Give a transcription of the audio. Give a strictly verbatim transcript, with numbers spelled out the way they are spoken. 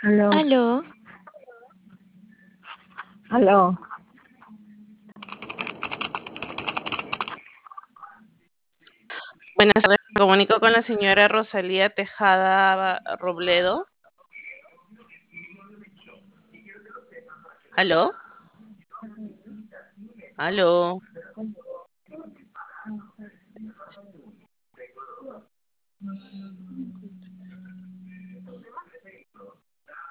Aló, Aló, aló. Buenas tardes, me comunico con la señora Rosalía Tejada Robledo. ¿Aló? ¿Aló?